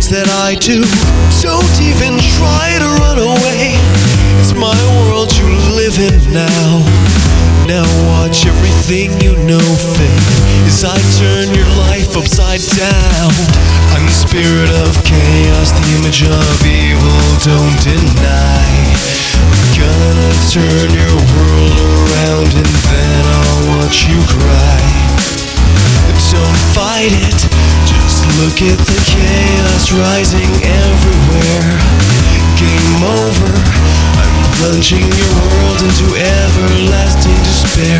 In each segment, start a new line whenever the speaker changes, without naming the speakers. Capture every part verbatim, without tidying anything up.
things that I do. Don't even try to run away. It's my world you live in now. Now watch everything you know fade as I turn your life upside down. I'm the spirit of chaos, the image of evil, don't deny. I'm gonna turn your world around and then I'll watch you cry. Don't fight it, just look at the chaos rising everywhere. Game over, I'm plunging your world into everlasting despair.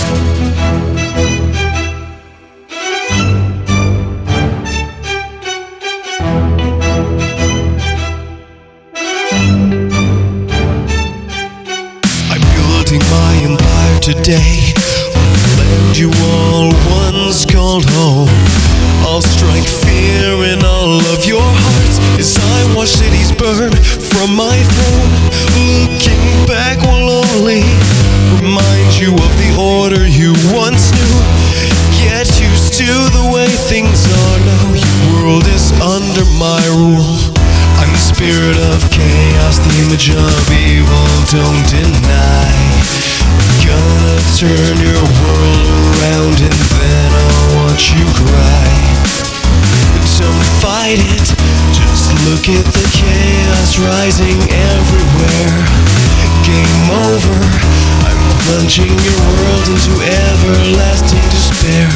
I'm building my empire today on the land you all once called home. I'll strike fear in all of your hearts as I watch cities burn from my throne. Looking back will only remind you of the order you once knew. Get used to the way things are now. Your world is under my rule. I'm the spirit of chaos, the image of evil, don't deny. I'm gonna turn your world around and then I'll watch you cry. Don't fight it, just look at the chaos rising everywhere. Game over, I'm plunging your world into everlasting despair.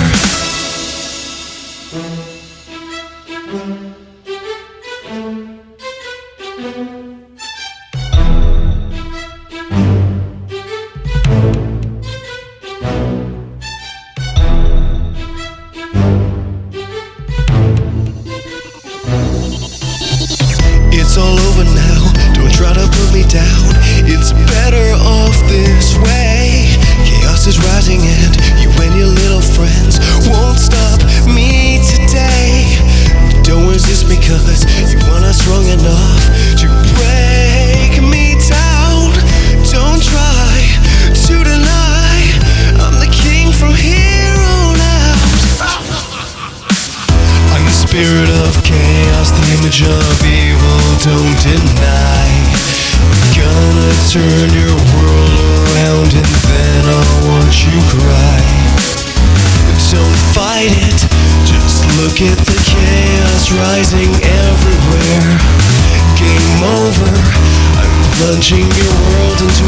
It's all over now, don't try to put me down. It's better off this way. Chaos is rising and you and your little friends won't stop me today. Don't resist me cause you are not strong enough to break me down. Don't try to deny I'm the king from here on out. I'm the spirit of chaos, the image of evil, don't deny. I'm gonna turn your world around and then I'll watch you cry. Don't fight it, just look at the chaos rising everywhere. Game over, I'm plunging your world into